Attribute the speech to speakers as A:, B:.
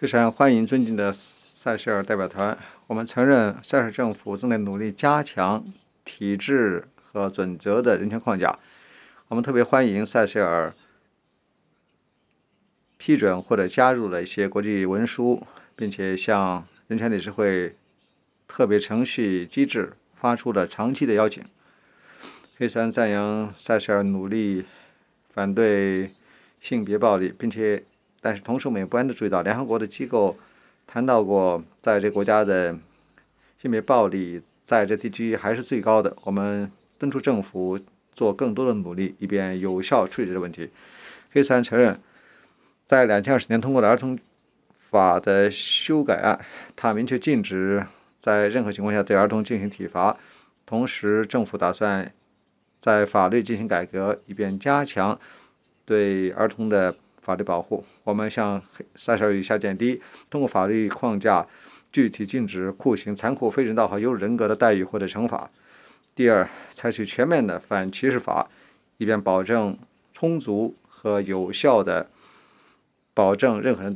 A: 非常欢迎尊敬的塞舌尔代表团。我们承认塞舌尔政府正在努力加强体制和准则的人权框架。我们特别欢迎塞舌尔批准或者加入了一些国际文书，并且向人权理事会特别程序机制发出了长期的邀请。非常赞扬塞舌尔努力反对性别暴力，但是同时我们也不断地注意到，联合国的机构谈到过，在这个国家的性别暴力在这地区还是最高的。我们敦促政府做更多的努力，以便有效处理这个问题。非常承认，在2020年通过的儿童法的修改案，它明确禁止在任何情况下对儿童进行体罚。同时，政府打算在法律进行改革，以便加强对儿童的法律保护。我们向塞舌尔语下见：第一，通过法律框架具体禁止酷刑、残酷、非人道和有辱人格的待遇或者惩罚；第二，采取全面的反歧视法，以便保证充足和有效的保证任何人